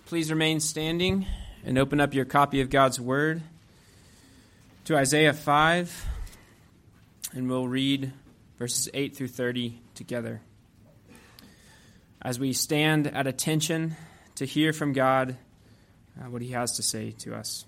Please remain standing and open up your copy of God's Word to Isaiah 5, and we'll read verses 8 through 30 together. As we stand at attention to hear from God what he has to say to us.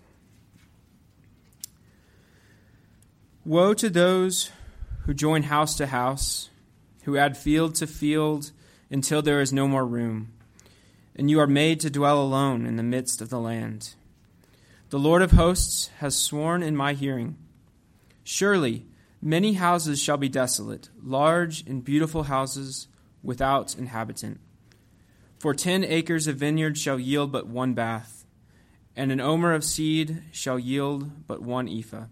Woe to those who join house to house, who add field to field until there is no more room, and you are made to dwell alone in the midst of the land. The Lord of hosts has sworn in my hearing, surely many houses shall be desolate, large and beautiful houses without inhabitant. For 10 acres of vineyard shall yield but one bath, and an omer of seed shall yield but one ephah.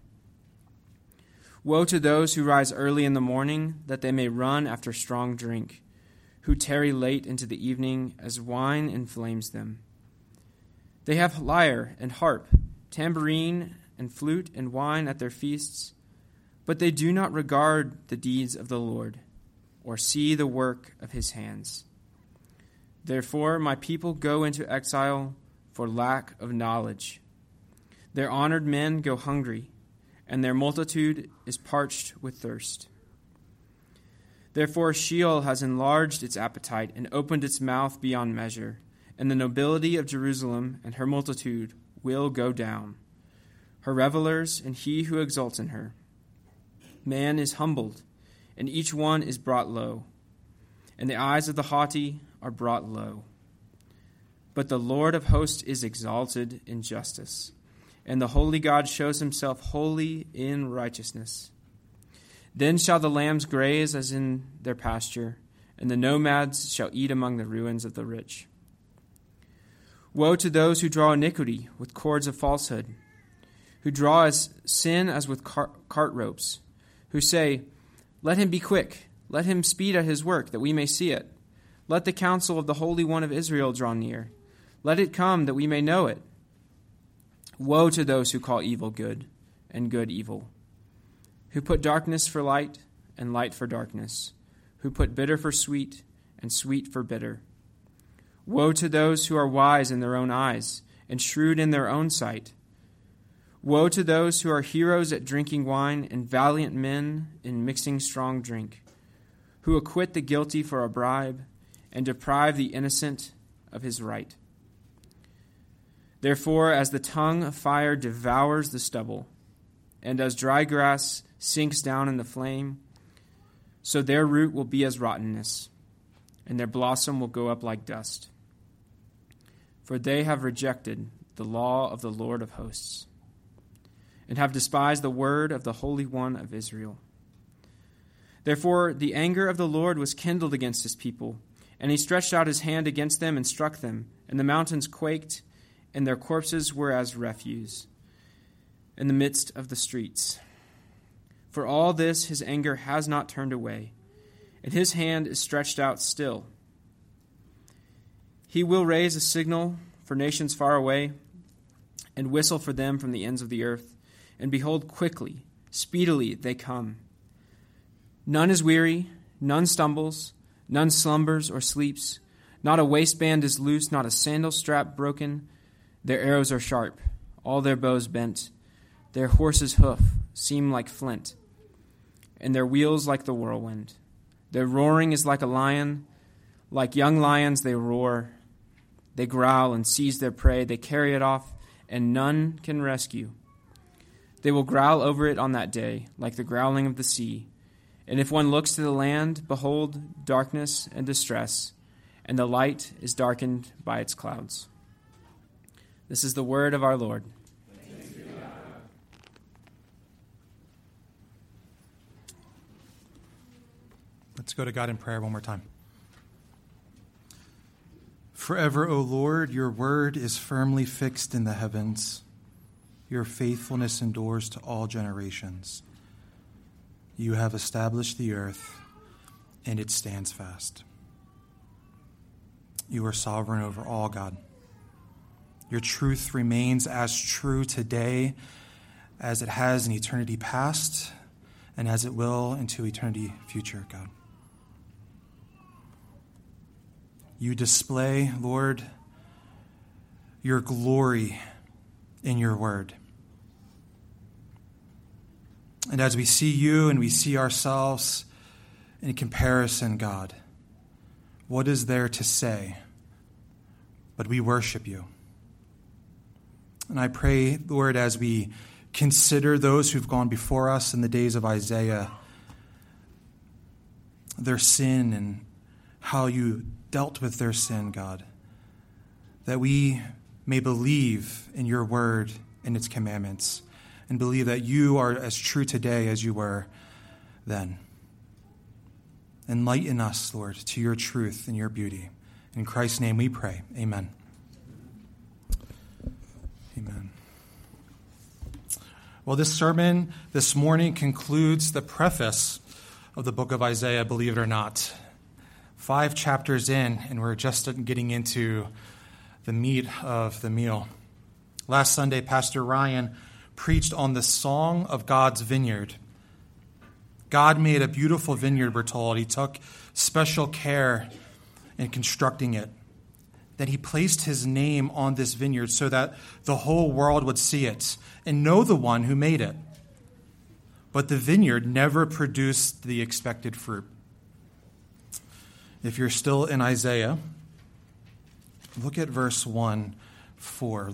Woe to those who rise early in the morning, that they may run after strong drink, who tarry late into the evening, as wine inflames them. They have lyre and harp, tambourine and flute and wine at their feasts, but they do not regard the deeds of the Lord, or see the work of his hands. Therefore my people go into exile for lack of knowledge. Their honored men go hungry, and their multitude is parched with thirst. Therefore Sheol has enlarged its appetite and opened its mouth beyond measure, and the nobility of Jerusalem and her multitude will go down, her revelers and he who exults in her. Man is humbled, and each one is brought low, and the eyes of the haughty are brought low. But the Lord of hosts is exalted in justice, and the holy God shows himself holy in righteousness. Then shall the lambs graze as in their pasture, and the nomads shall eat among the ruins of the rich. Woe to those who draw iniquity with cords of falsehood, who draw sin as with cart ropes, who say, "Let him be quick, let him speed at his work, that we may see it. Let the counsel of the Holy One of Israel draw near. Let it come, that we may know it." Woe to those who call evil good, and good evil, who put darkness for light, and light for darkness, who put bitter for sweet, and sweet for bitter. Woe to those who are wise in their own eyes, and shrewd in their own sight. Woe to those who are heroes at drinking wine, and valiant men in mixing strong drink, who acquit the guilty for a bribe, and deprive the innocent of his right. Therefore, as the tongue of fire devours the stubble, and as dry grass sinks down in the flame, so their root will be as rottenness, and their blossom will go up like dust. For they have rejected the law of the Lord of hosts, and have despised the word of the Holy One of Israel. Therefore the anger of the Lord was kindled against his people, and he stretched out his hand against them and struck them, and the mountains quaked, and their corpses were as refuse in the midst of the streets. For all this his anger has not turned away, and his hand is stretched out still. He will raise a signal for nations far away, and whistle for them from the ends of the earth. And behold, quickly, speedily they come. None is weary, none stumbles, none slumbers or sleeps. Not a waistband is loose, not a sandal strap broken. Their arrows are sharp, all their bows bent. Their horses' hoof seem like flint, and their wheels like the whirlwind. Their roaring is like a lion. Like young lions they roar. They growl and seize their prey. They carry it off, and none can rescue. They will growl over it on that day, like the growling of the sea. And if one looks to the land, behold, darkness and distress, and the light is darkened by its clouds. This is the word of our Lord. Let's go to God in prayer one more time. Forever, O Lord, your word is firmly fixed in the heavens. Your faithfulness endures to all generations. You have established the earth, and it stands fast. You are sovereign over all, God. Your truth remains as true today as it has in eternity past and as it will into eternity future, God. You display, Lord, your glory in your word. And as we see you and we see ourselves in comparison, God, what is there to say? But we worship you. And I pray, Lord, as we consider those who've gone before us in the days of Isaiah, their sin and how you dealt with their sin, God, that we may believe in your word and its commandments and believe that you are as true today as you were then. Enlighten us, Lord, to your truth and your beauty. In Christ's name we pray. Amen. Amen. Well, this sermon this morning concludes the preface of the book of Isaiah, believe it or not. 5 chapters in, and we're just getting into the meat of the meal. Last Sunday, Pastor Ryan preached on the song of God's vineyard. God made a beautiful vineyard, we're told. He took special care in constructing it. That he placed his name on this vineyard so that the whole world would see it and know the one who made it. But the vineyard never produced the expected fruit. If you're still in Isaiah, look at verse 1-4.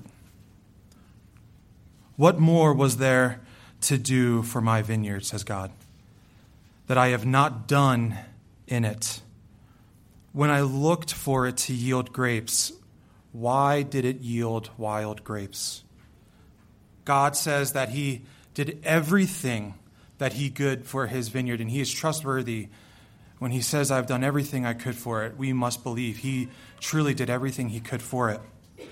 What more was there to do for my vineyard, says God, that I have not done in it? When I looked for it to yield grapes, why did it yield wild grapes? God says that he did everything that he could for his vineyard, and he is trustworthy. When he says, I've done everything I could for it, we must believe he truly did everything he could for it.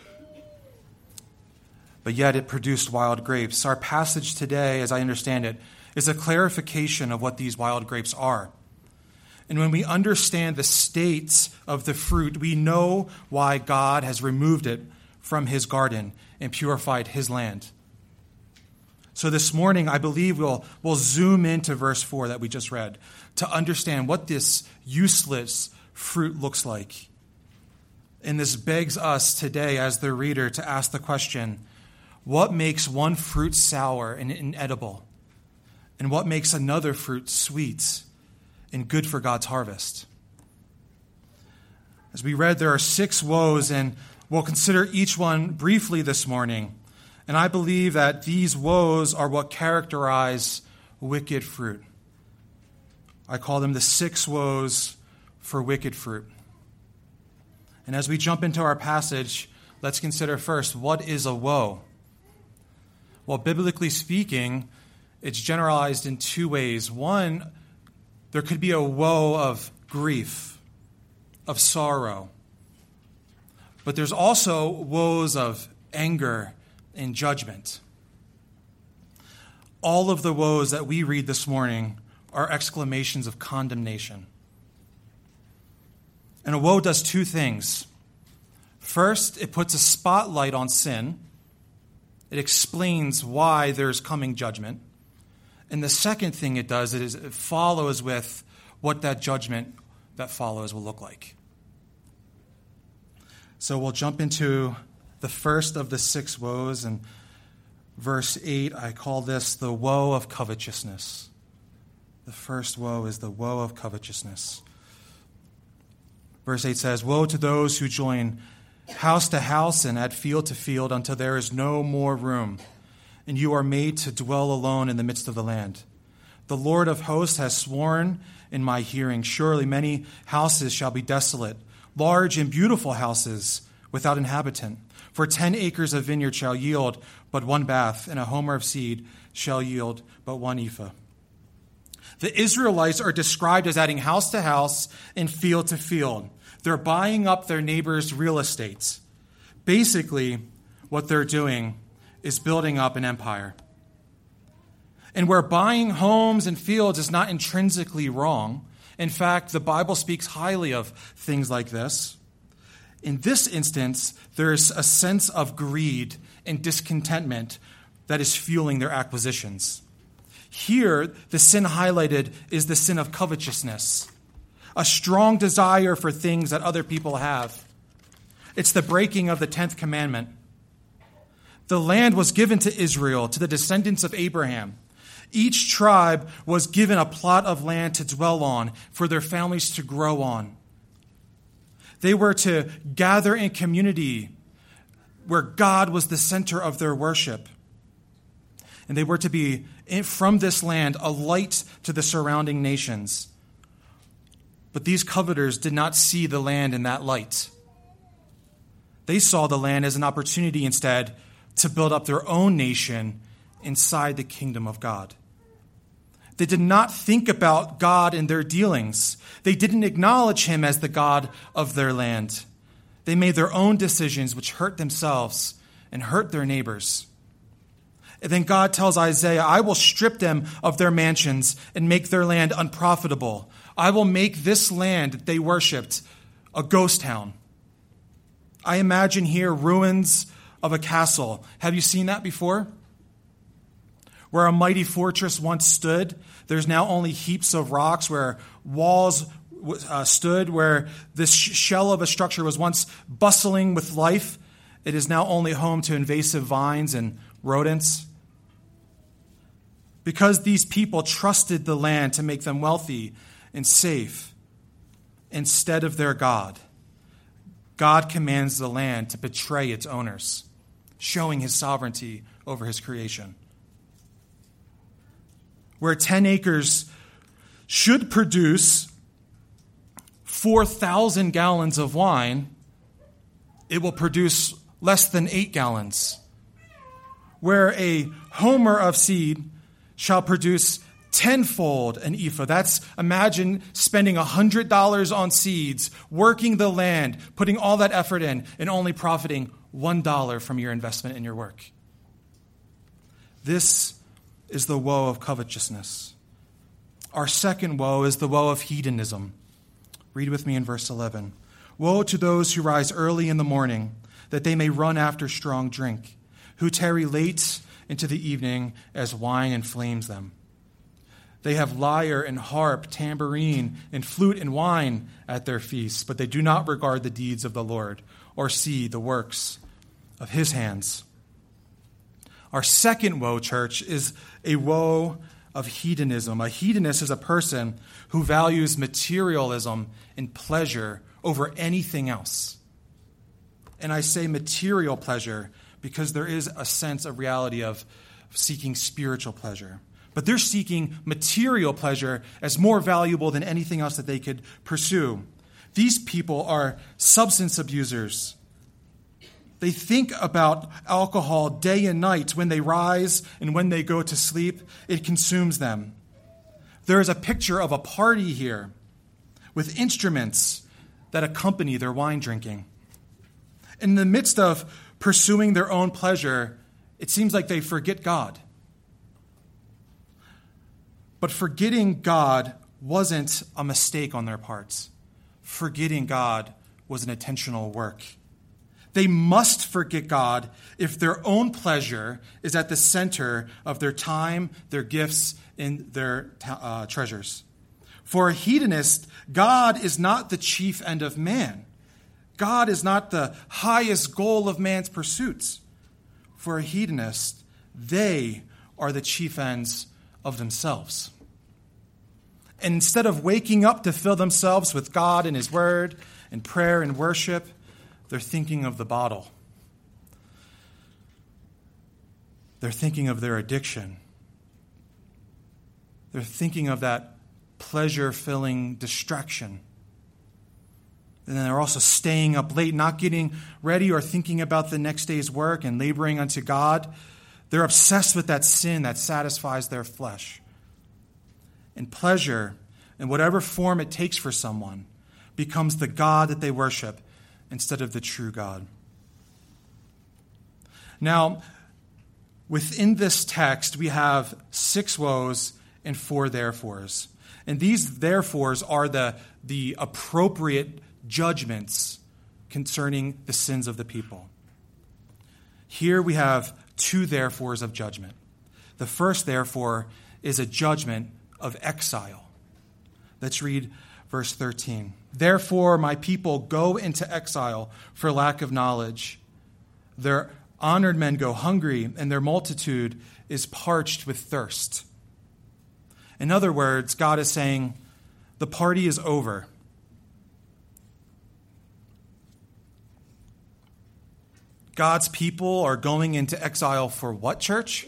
But yet it produced wild grapes. Our passage today, as I understand it, is a clarification of what these wild grapes are. And when we understand the state of the fruit, we know why God has removed it from his garden and purified his land. So this morning, I believe we'll zoom into verse 4 that we just read to understand what this useless fruit looks like. And this begs us today as the reader to ask the question, what makes one fruit sour and inedible? And what makes another fruit sweet and good for God's harvest? As we read, there are 6 woes, and we'll consider each one briefly this morning. And I believe that these woes are what characterize wicked fruit. I call them the 6 woes for wicked fruit. And as we jump into our passage, let's consider first, what is a woe? Well, biblically speaking, it's generalized in 2 ways. One, there could be a woe of grief, of sorrow. But there's also woes of anger and judgment. All of the woes that we read this morning are exclamations of condemnation. And a woe does 2 things. First, it puts a spotlight on sin. It explains why there's coming judgment. And the second thing it does is it follows with what that judgment that follows will look like. So we'll jump into the first of the 6 woes. And verse 8, I call this the woe of covetousness. The first woe is the woe of covetousness. Verse 8 says, woe to those who join house to house and add field to field until there is no more room, and you are made to dwell alone in the midst of the land. The Lord of hosts has sworn in my hearing, surely many houses shall be desolate, large and beautiful houses without inhabitant. For 10 acres of vineyard shall yield but 1 bath, and a homer of seed shall yield but 1 ephah. The Israelites are described as adding house to house and field to field. They're buying up their neighbors' real estates. Basically, what they're doing is building up an empire. And where buying homes and fields is not intrinsically wrong, in fact, the Bible speaks highly of things like this. In this instance, there's a sense of greed and discontentment that is fueling their acquisitions. Here, the sin highlighted is the sin of covetousness, a strong desire for things that other people have. It's the breaking of the 10th commandment, The land was given to Israel, to the descendants of Abraham. Each tribe was given a plot of land to dwell on, for their families to grow on. They were to gather in community where God was the center of their worship. And they were to be, from this land, a light to the surrounding nations. But these coveters did not see the land in that light. They saw the land as an opportunity instead to build up their own nation inside the kingdom of God. They did not think about God in their dealings. They didn't acknowledge him as the God of their land. They made their own decisions which hurt themselves and hurt their neighbors. And then God tells Isaiah, I will strip them of their mansions and make their land unprofitable. I will make this land that they worshipped a ghost town. I imagine here ruins of a castle. Have you seen that before? Where a mighty fortress once stood, there's now only heaps of rocks where walls stood, where this shell of a structure was once bustling with life. It is now only home to invasive vines and rodents. Because these people trusted the land to make them wealthy and safe instead of their God, God commands the land to betray its owners, showing his sovereignty over his creation. Where 10 acres should produce 4,000 gallons of wine, it will produce less than 8 gallons. Where a homer of seed shall produce tenfold an ephah. Imagine spending $100 on seeds, working the land, putting all that effort in, and only profiting $1 from your investment in your work. This is the woe of covetousness. Our second woe is the woe of hedonism. Read with me in verse 11. Woe to those who rise early in the morning, that they may run after strong drink, who tarry late into the evening as wine inflames them. They have lyre and harp, tambourine, and flute and wine at their feasts, but they do not regard the deeds of the Lord or see the works of his hands. Our second woe, church, is a woe of hedonism. A hedonist is a person who values materialism and pleasure over anything else. And I say material pleasure because there is a sense of reality of seeking spiritual pleasure. But they're seeking material pleasure as more valuable than anything else that they could pursue. These people are substance abusers. They think about alcohol day and night. When they rise and when they go to sleep, it consumes them. There is a picture of a party here with instruments that accompany their wine drinking. In the midst of pursuing their own pleasure, it seems like they forget God. But forgetting God wasn't a mistake on their parts. Forgetting God was an intentional work. They must forget God if their own pleasure is at the center of their time, their gifts, and their treasures. For a hedonist, God is not the chief end of man. God is not the highest goal of man's pursuits. For a hedonist, they are the chief ends of themselves. And instead of waking up to fill themselves with God and his word and prayer and worship, they're thinking of the bottle. They're thinking of their addiction. They're thinking of that pleasure-filling distraction. And then they're also staying up late, not getting ready or thinking about the next day's work and laboring unto God. They're obsessed with that sin that satisfies their flesh. And pleasure, in whatever form it takes for someone, becomes the God that they worship instead of the true God. Now, within this text, we have 6 woes and 4 therefores. And these therefores are the appropriate judgments concerning the sins of the people. Here we have 2 therefores of judgment. The first, therefore, is a judgment of exile. Let's read verse 13. Therefore, my people go into exile for lack of knowledge. Their Honored men go hungry, and their multitude is parched with thirst. In other words, God is saying, the party is over. God's people are going into exile for what, church?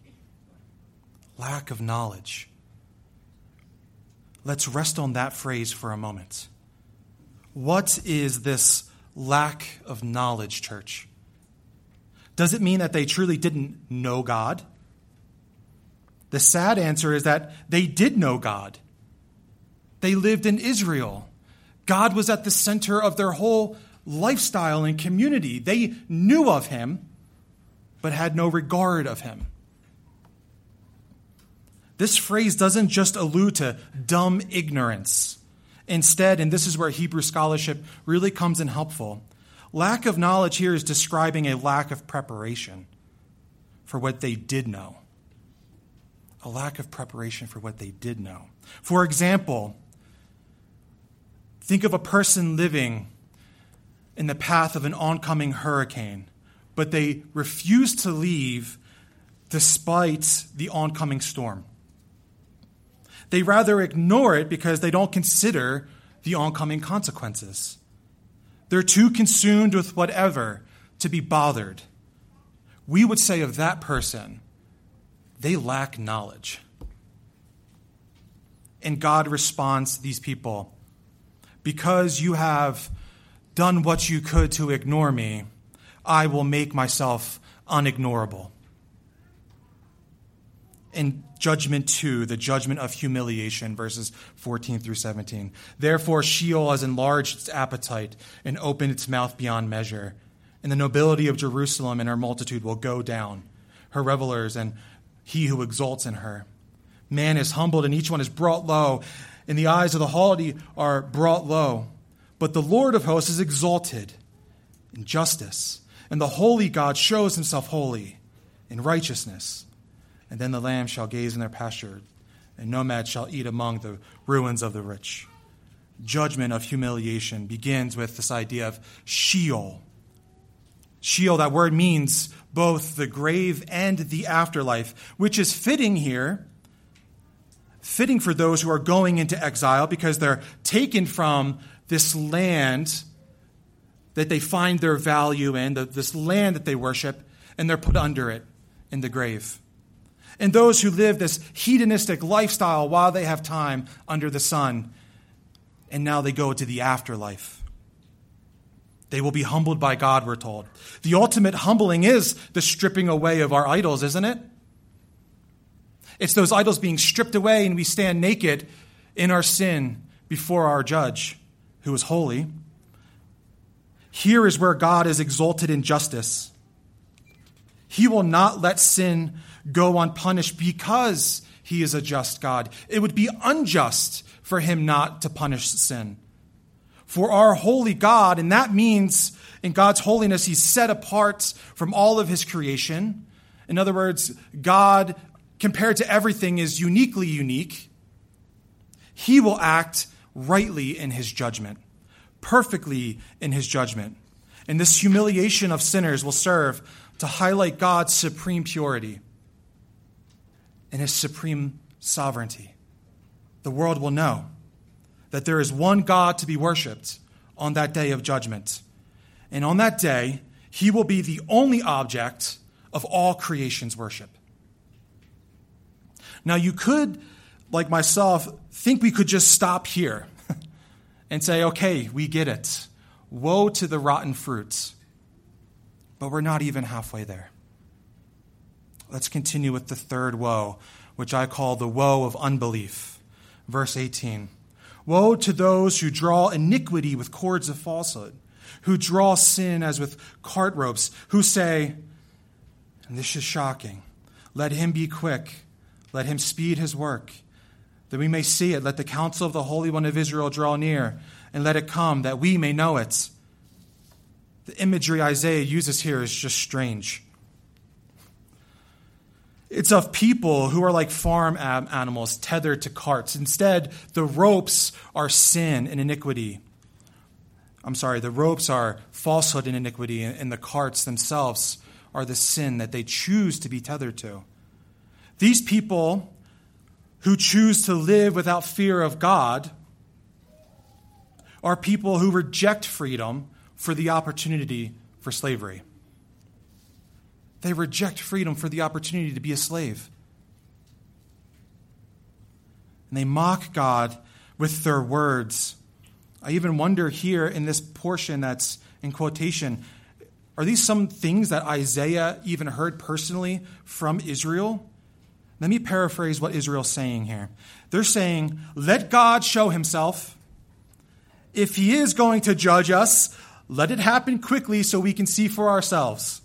Lack of knowledge. Let's rest on that phrase for a moment. What is this lack of knowledge, church? Does it mean that they truly didn't know God? The sad answer is that they did know God. They lived in Israel. God was at the center of their whole lifestyle and community. They knew of him, but had no regard of him. This phrase doesn't just allude to dumb ignorance. Instead, and this is where Hebrew scholarship really comes in helpful, lack of knowledge here is describing a lack of preparation for what they did know. A lack of preparation for what they did know. For example, think of a person living in the path of an oncoming hurricane, but they refuse to leave despite the oncoming storm. They rather ignore it because they don't consider the oncoming consequences. They're too consumed with whatever to be bothered. We would say of that person, they lack knowledge. And God responds to these people, because you have done what you could to ignore me, I will make myself unignorable. In Judgment 2, the judgment of humiliation, verses 14 through 17. Therefore Sheol has enlarged its appetite and opened its mouth beyond measure. And the nobility of Jerusalem and her multitude will go down, her revelers and he who exalts in her. Man is humbled and each one is brought low, and the eyes of the haughty are brought low. But the Lord of hosts is exalted in justice, and the holy God shows himself holy in righteousness. And then the lambs shall gaze in their pasture, and nomads shall eat among the ruins of the rich. Judgment of humiliation begins with this idea of Sheol. Sheol, that word means both the grave and the afterlife, which is fitting here, fitting for those who are going into exile because they're taken from this land that they find their value in, this land that they worship, and they're put under it in the grave. And those who live this hedonistic lifestyle while they have time under the sun, and now they go to the afterlife. They will be humbled by God, we're told. The ultimate humbling is the stripping away of our idols, isn't it? It's those idols being stripped away and we stand naked in our sin before our judge, who is holy. Here is where God is exalted in justice. He will not let sin go unpunished because he is a just God. It would be unjust for him not to punish sin. For our holy God, and that means in God's holiness, he's set apart from all of his creation. In other words, God, compared to everything, is uniquely unique. He will act rightly in his judgment, perfectly in his judgment. And this humiliation of sinners will serve to highlight God's supreme purity and his supreme sovereignty. The world will know that there is one God to be worshipped on that day of judgment. And on that day, he will be the only object of all creation's worship. Now, you could, like myself, think we could just stop here and say, okay, we get it. Woe to the rotten fruits. But we're not even halfway there. Let's continue with the third woe, which I call the woe of unbelief. Verse 18. Woe to those who draw iniquity with cords of falsehood, who draw sin as with cart ropes, who say, and this is shocking, let him be quick, let him speed his work, that we may see it. Let the counsel of the Holy One of Israel draw near, and let it come, that we may know it. The imagery Isaiah uses here is just strange. It's of people who are like farm animals tethered to carts. Instead, the ropes are sin and iniquity. The ropes are falsehood and iniquity, and the carts themselves are the sin that they choose to be tethered to. These people who choose to live without fear of God are people who reject freedom for the opportunity for slavery. They reject freedom for the opportunity to be a slave. And they mock God with their words. I even wonder here in this portion that's in quotation, are these some things that Isaiah even heard personally from Israel? Let me paraphrase what Israel's saying here. They're saying, let God show himself. If he is going to judge us, let it happen quickly so we can see for ourselves.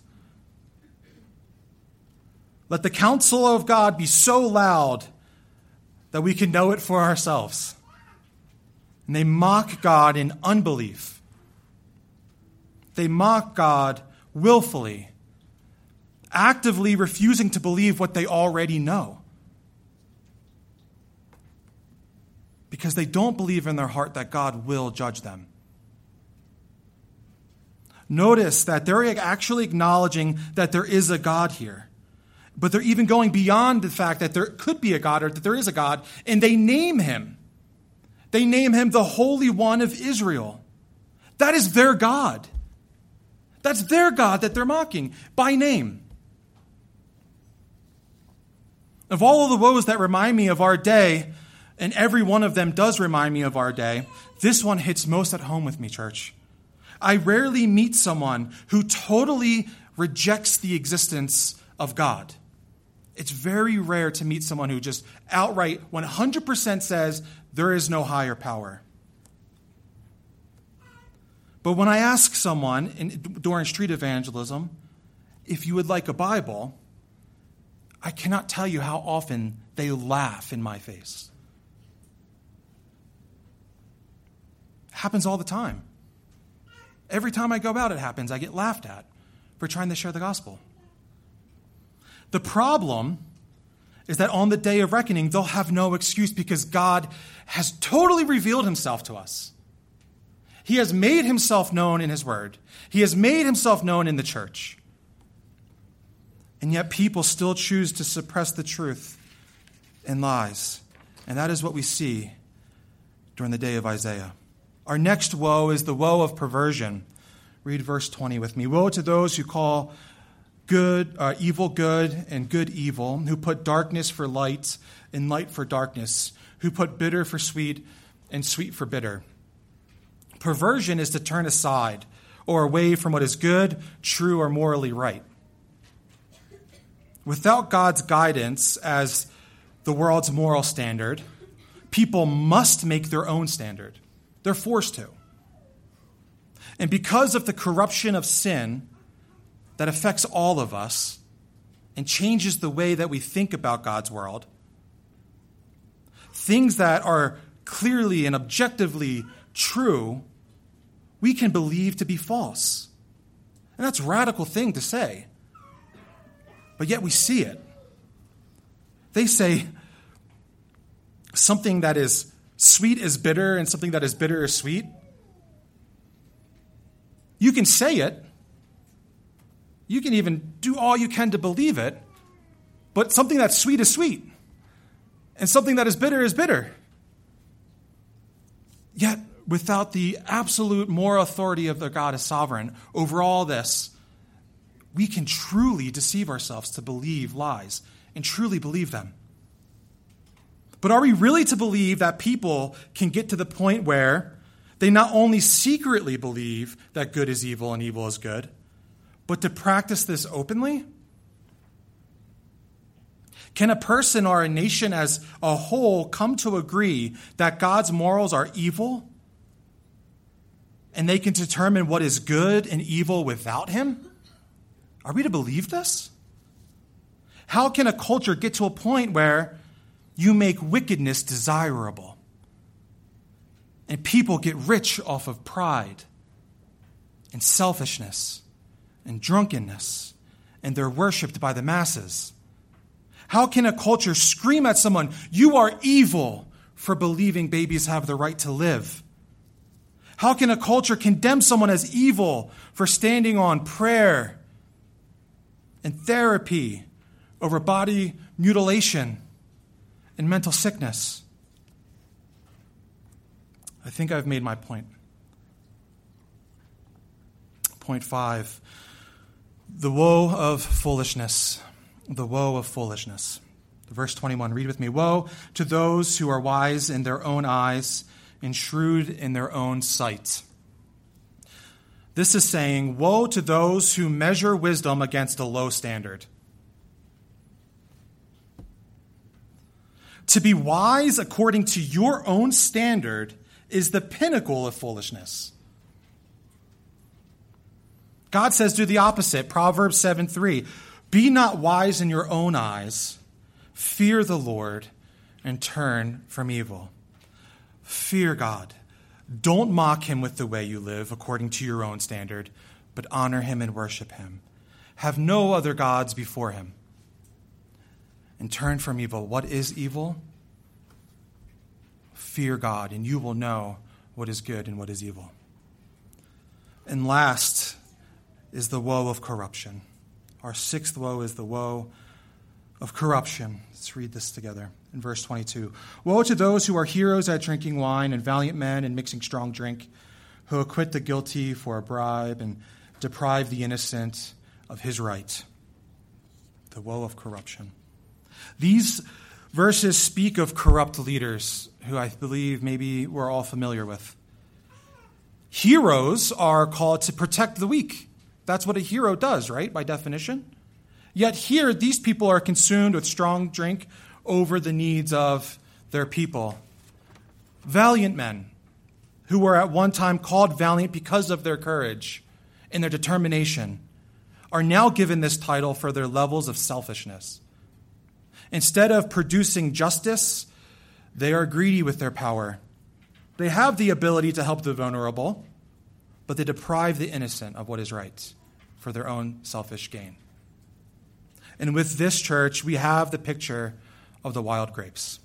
Let the counsel of God be so loud that we can know it for ourselves. And they mock God in unbelief. They mock God willfully, actively refusing to believe what they already know. Because they don't believe in their heart that God will judge them. Notice that they're actually acknowledging that there is a God here. But they're even going beyond the fact that there could be a God or that there is a God, and they name him. They name him the Holy One of Israel. That is their God. That's their God that they're mocking by name. Of all of the woes that remind me of our day, and every one of them does remind me of our day, this one hits most at home with me, church. I rarely meet someone who totally rejects the existence of God. It's very rare to meet someone who just outright 100% says there is no higher power. But when I ask someone during street evangelism, if you would like a Bible, I cannot tell you how often they laugh in my face. It happens all the time. Every time I go out, it happens. I get laughed at for trying to share the gospel. The problem is that on the day of reckoning, they'll have no excuse because God has totally revealed himself to us. He has made himself known in his word. He has made himself known in the church. And yet people still choose to suppress the truth and lies. And that is what we see during the day of Isaiah. Our next woe is the woe of perversion. Read verse 20 with me. Woe to those who call evil good and good evil, who put darkness for light and light for darkness, who put bitter for sweet and sweet for bitter. Perversion is to turn aside or away from what is good, true, or morally right. Without God's guidance as the world's moral standard, people must make their own standard. They're forced to. And because of the corruption of sin that affects all of us and changes the way that we think about God's world, things that are clearly and objectively true, we can believe to be false. And that's a radical thing to say. But yet we see it. They say something that is sweet is bitter and something that is bitter is sweet. You can say it. You can even do all you can to believe it. But something that's sweet is sweet. And something that is bitter is bitter. Yet, without the absolute moral authority of the God as sovereign over all this, we can truly deceive ourselves to believe lies and truly believe them. But are we really to believe that people can get to the point where they not only secretly believe that good is evil and evil is good, but to practice this openly? Can a person or a nation as a whole come to agree that God's morals are evil and they can determine what is good and evil without him? Are we to believe this? How can a culture get to a point where you make wickedness desirable and people get rich off of pride and selfishness and drunkenness and they're worshipped by the masses? How can a culture scream at someone, "You are evil," for believing babies have the right to live? How can a culture condemn someone as evil for standing on prayer and therapy over body mutilation and mental sickness. I think I've made my point. Point 5, the woe of foolishness. The woe of foolishness. Verse 21, read with me. Woe to those who are wise in their own eyes and shrewd in their own sight. This is saying, woe to those who measure wisdom against a low standard. To be wise according to your own standard is the pinnacle of foolishness. God says do the opposite. Proverbs 7:3. Be not wise in your own eyes. Fear the Lord and turn from evil. Fear God. Don't mock him with the way you live according to your own standard, but honor him and worship him. Have no other gods before him. And turn from evil. What is evil? Fear God, and you will know what is good and what is evil. And last is the woe of corruption. Our sixth woe is the woe of corruption. Let's read this together in verse 22. Woe to those who are heroes at drinking wine and valiant men in mixing strong drink, who acquit the guilty for a bribe and deprive the innocent of his right. The woe of corruption. These verses speak of corrupt leaders who I believe maybe we're all familiar with. Heroes are called to protect the weak. That's what a hero does, right, by definition? Yet here, these people are consumed with strong drink over the needs of their people. Valiant men, who were at one time called valiant because of their courage and their determination, are now given this title for their levels of selfishness. Instead of producing justice, they are greedy with their power. They have the ability to help the vulnerable, but they deprive the innocent of what is right for their own selfish gain. And with this church, we have the picture of the wild grapes.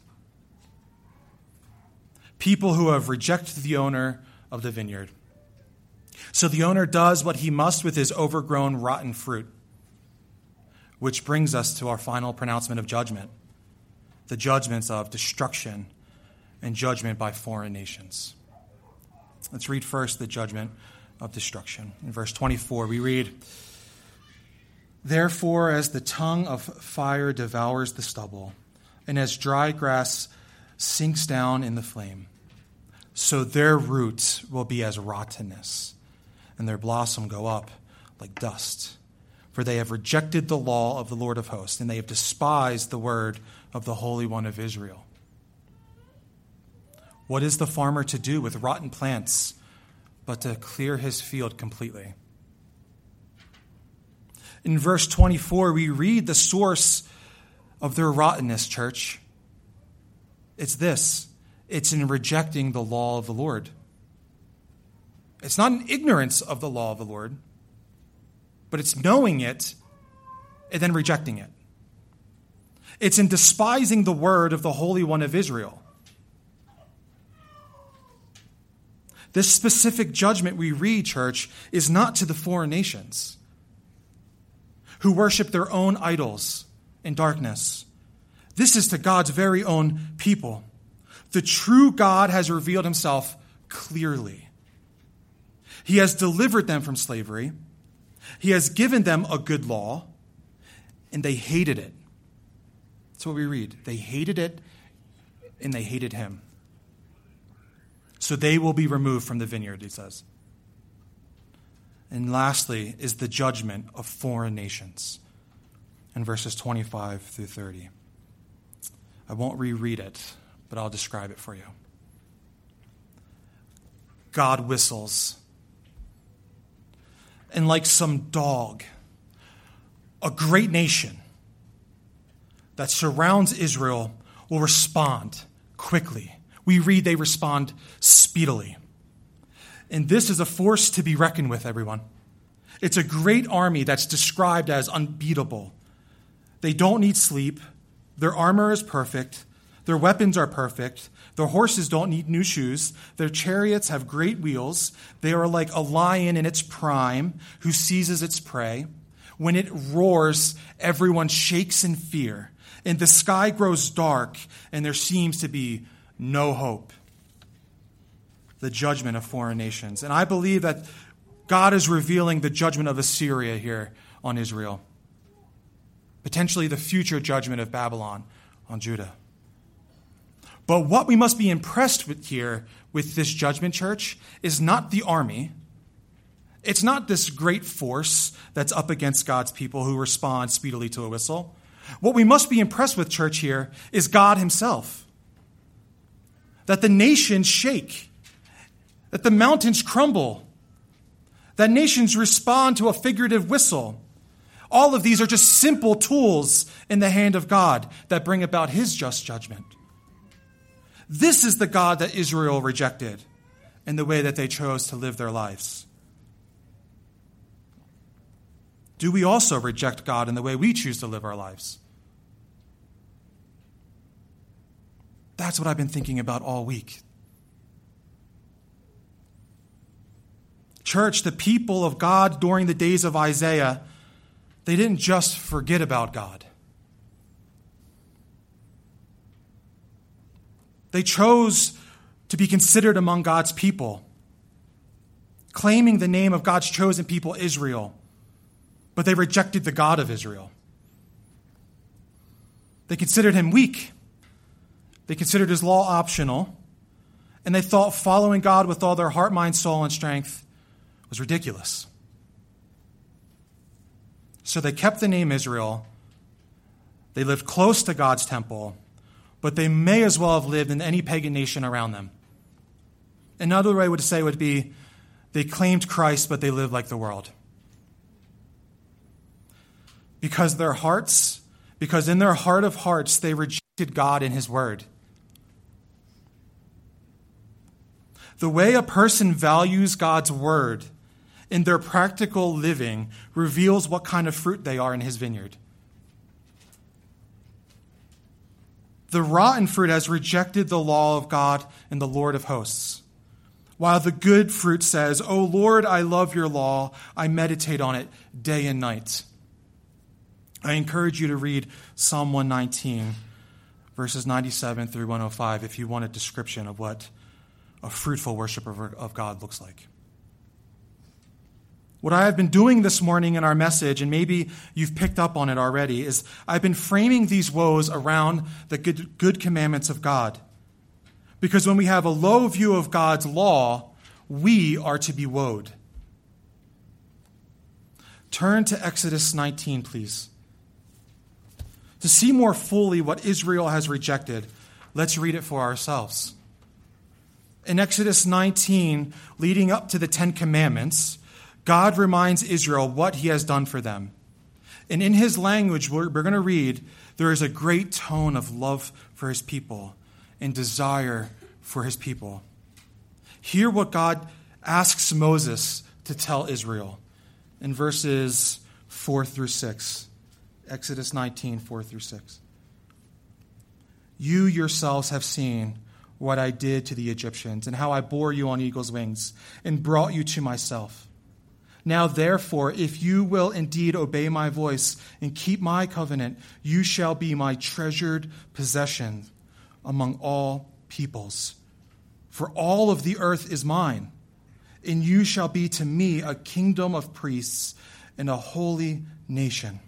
People who have rejected the owner of the vineyard. So the owner does what he must with his overgrown, rotten fruit, which brings us to our final pronouncement of judgment, the judgments of destruction and judgment by foreign nations. Let's read first the judgment of destruction. In verse 24, we read, Therefore, as the tongue of fire devours the stubble, and as dry grass sinks down in the flame, so their roots will be as rottenness, and their blossom go up like dust. For they have rejected the law of the Lord of hosts, and they have despised the word of the Holy One of Israel. What is the farmer to do with rotten plants but to clear his field completely? In verse 24, we read the source of their rottenness, church. It's this. It's in rejecting the law of the Lord. It's not in ignorance of the law of the Lord, but it's knowing it and then rejecting it. It's in despising the word of the Holy One of Israel. This specific judgment we read, church, is not to the foreign nations who worship their own idols in darkness. This is to God's very own people. The true God has revealed himself clearly. He has delivered them from slavery. He has given them a good law, and they hated it. That's what we read. They hated it, and they hated him. So they will be removed from the vineyard, he says. And lastly is the judgment of foreign nations in verses 25 through 30. I won't reread it, but I'll describe it for you. God whistles, and like some dog, a great nation that surrounds Israel will respond quickly. We read they respond speedily. And this is a force to be reckoned with, everyone. It's a great army that's described as unbeatable. They don't need sleep. Their armor is perfect. Their weapons are perfect. Their horses don't need new shoes. Their chariots have great wheels. They are like a lion in its prime who seizes its prey. When it roars, everyone shakes in fear, and the sky grows dark, and there seems to be no hope. The judgment of foreign nations. And I believe that God is revealing the judgment of Assyria here on Israel. Potentially the future judgment of Babylon on Judah. But what we must be impressed with here with this judgment, church, is not the army. It's not this great force that's up against God's people who respond speedily to a whistle. What we must be impressed with, church, here is God himself. That the nations shake. That the mountains crumble. That nations respond to a figurative whistle. All of these are just simple tools in the hand of God that bring about his just judgment. This is the God that Israel rejected in the way that they chose to live their lives. Do we also reject God in the way we choose to live our lives? That's what I've been thinking about all week. Church, the people of God during the days of Isaiah, they didn't just forget about God. They chose to be considered among God's people, claiming the name of God's chosen people, Israel, but they rejected the God of Israel. They considered him weak. They considered his law optional, and they thought following God with all their heart, mind, soul, and strength was ridiculous. So they kept the name Israel. They lived close to God's temple, but they may as well have lived in any pagan nation around them. Another way to say would be they claimed Christ, but they lived like the world. Because in their heart of hearts, they rejected God and his word. The way a person values God's word in their practical living reveals what kind of fruit they are in his vineyard. The rotten fruit has rejected the law of God and the Lord of hosts, while the good fruit says, "O Lord, I love your law. I meditate on it day and night." I encourage you to read Psalm 119, verses 97 through 105, if you want a description of what a fruitful worshiper of God looks like. What I have been doing this morning in our message, and maybe you've picked up on it already, is I've been framing these woes around the good commandments of God. Because when we have a low view of God's law, we are to be woed. Turn to Exodus 19, please. To see more fully what Israel has rejected, let's read it for ourselves. In Exodus 19, leading up to the Ten Commandments, God reminds Israel what he has done for them. And in his language, we're going to read, there is a great tone of love for his people and desire for his people. Hear what God asks Moses to tell Israel in verses 4 through 6. Exodus 19, 4 through 6. You yourselves have seen what I did to the Egyptians and how I bore you on eagle's wings and brought you to myself. Now, therefore, if you will indeed obey my voice and keep my covenant, you shall be my treasured possession among all peoples. For all of the earth is mine, and you shall be to me a kingdom of priests and a holy nation.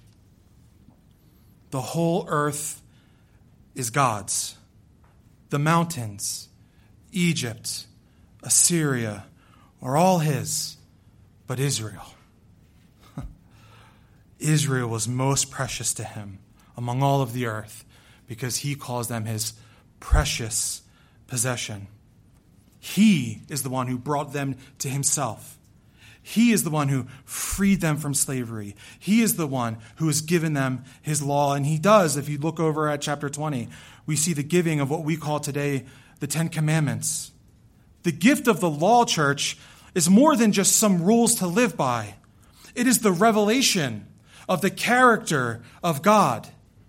The whole earth is God's. The mountains, Egypt, Assyria are all his, but Israel. Israel was most precious to him among all of the earth because he calls them his precious possession. He is the one who brought them to himself. He is the one who freed them from slavery. He is the one who has given them his law. And he does, if you look over at chapter 20, we see the giving of what we call today the Ten Commandments. The gift of the law, church, is more than just some rules to live by. It is the revelation of the character of God.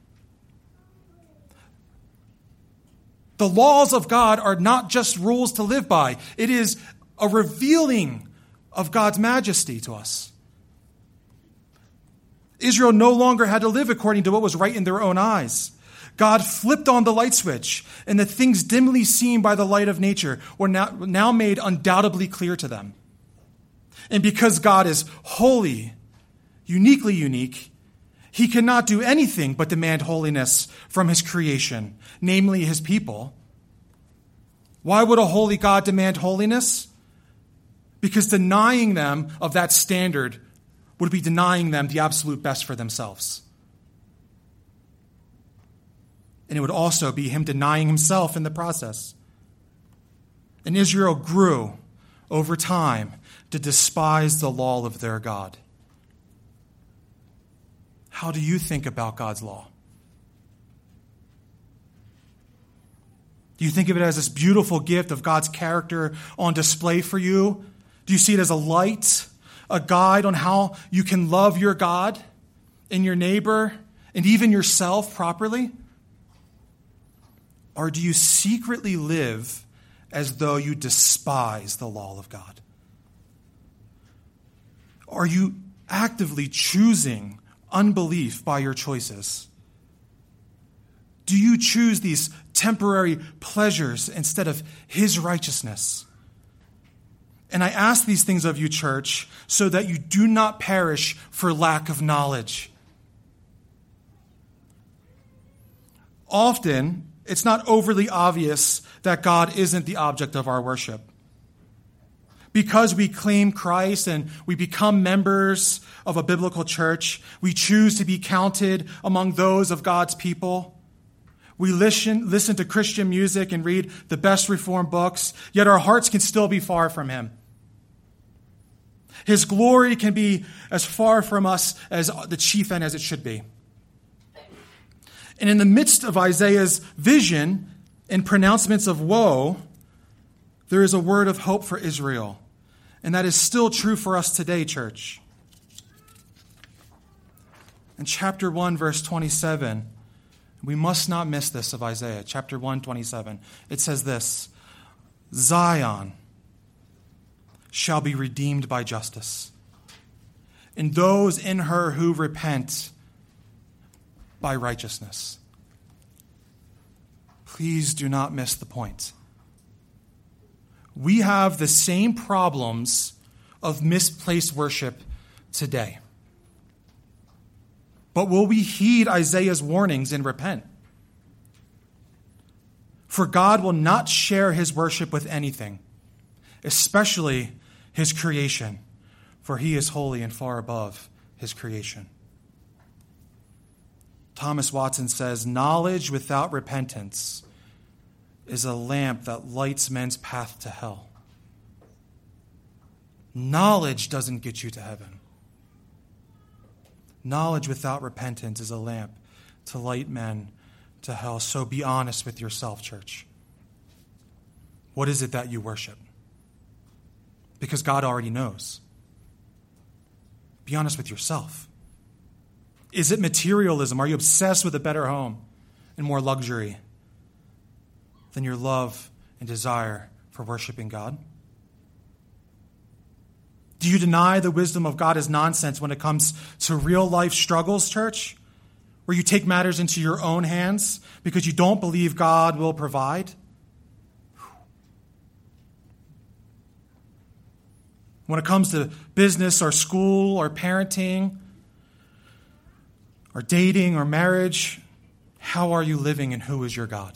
The laws of God are not just rules to live by. It is a revealing of God's majesty to us. Israel no longer had to live according to what was right in their own eyes. God flipped on the light switch, and the things dimly seen by the light of nature were now made undoubtedly clear to them. And because God is holy, uniquely unique, he cannot do anything but demand holiness from his creation, namely his people. Why would a holy God demand holiness? Because denying them of that standard would be denying them the absolute best for themselves. And it would also be him denying himself in the process. And Israel grew over time to despise the law of their God. How do you think about God's law? Do you think of it as this beautiful gift of God's character on display for you? Do you see it as a light, a guide on how you can love your God and your neighbor and even yourself properly? Or do you secretly live as though you despise the law of God? Are you actively choosing unbelief by your choices? Do you choose these temporary pleasures instead of his righteousness? And I ask these things of you, church, so that you do not perish for lack of knowledge. Often, it's not overly obvious that God isn't the object of our worship. Because we claim Christ and we become members of a biblical church, we choose to be counted among those of God's people. We listen to Christian music and read the best Reformed books, yet our hearts can still be far from him. His glory can be as far from us as the chief end as it should be. And in the midst of Isaiah's vision and pronouncements of woe, there is a word of hope for Israel. And that is still true for us today, church. In chapter 1, verse 27, we must not miss this of Isaiah. Chapter 1, 27. It says this: Zion shall be redeemed by justice, and those in her who repent by righteousness. Please do not miss the point. We have the same problems of misplaced worship today. But will we heed Isaiah's warnings and repent? For God will not share his worship with anything, especially his creation, for he is holy and far above his creation. Thomas Watson says, knowledge without repentance is a lamp that lights men's path to hell. Knowledge doesn't get you to heaven. Knowledge without repentance is a lamp to light men to hell. So be honest with yourself, church. What is it that you worship? Because God already knows. Be honest with yourself. Is it materialism? Are you obsessed with a better home and more luxury than your love and desire for worshiping God? Do you deny the wisdom of God as nonsense when it comes to real life struggles, church? Where you take matters into your own hands because you don't believe God will provide? When it comes to business or school or parenting or dating or marriage, how are you living and who is your God?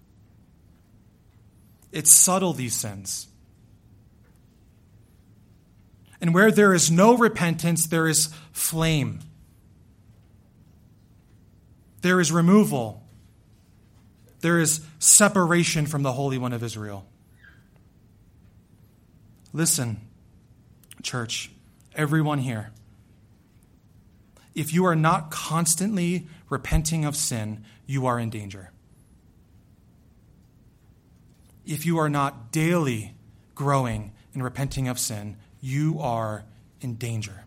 It's subtle, these sins. And where there is no repentance, there is flame. There is removal. There is separation from the Holy One of Israel. Listen, church, everyone here. If you are not constantly repenting of sin, you are in danger. If you are not daily growing and repenting of sin, you are in danger.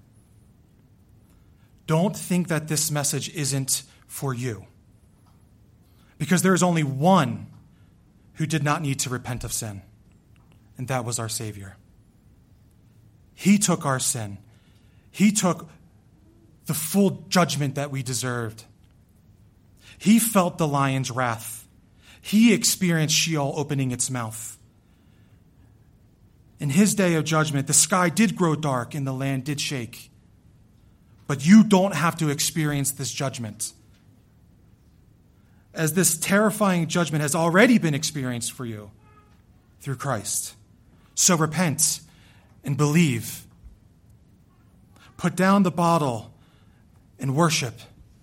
Don't think that this message isn't for you. Because there is only one who did not need to repent of sin, and that was our Savior. He took our sin. He took the full judgment that we deserved. He felt the lion's wrath. He experienced Sheol opening its mouth. In his day of judgment, the sky did grow dark and the land did shake. But you don't have to experience this judgment, as this terrifying judgment has already been experienced for you through Christ. So repent and believe. Put down the bottle and worship.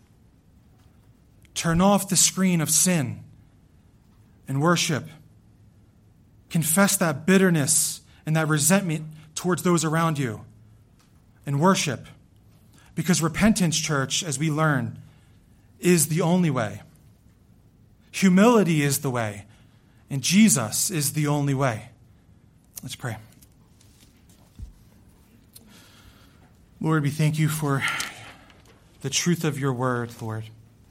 Turn off the screen of sin and worship. Confess that bitterness and that resentment towards those around you and worship. Because repentance, church, as we learn, is the only way. Humility is the way, and Jesus is the only way. Let's pray. Lord, we thank you for the truth of your word, Lord,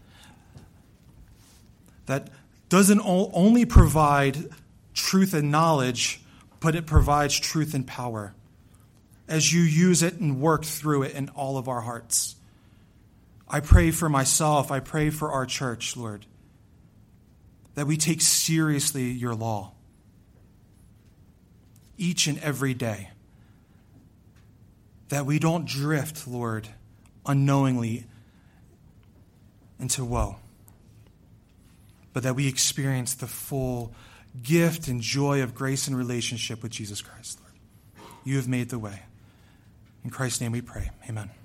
that doesn't only provide truth and knowledge, but it provides truth and power as you use it and work through it in all of our hearts. I pray for myself, I pray for our church, Lord, that we take seriously your law each and every day, that we don't drift, Lord, unknowingly into woe, but that we experience the full gift and joy of grace and relationship with Jesus Christ, Lord. You have made the way. In Christ's name we pray. Amen.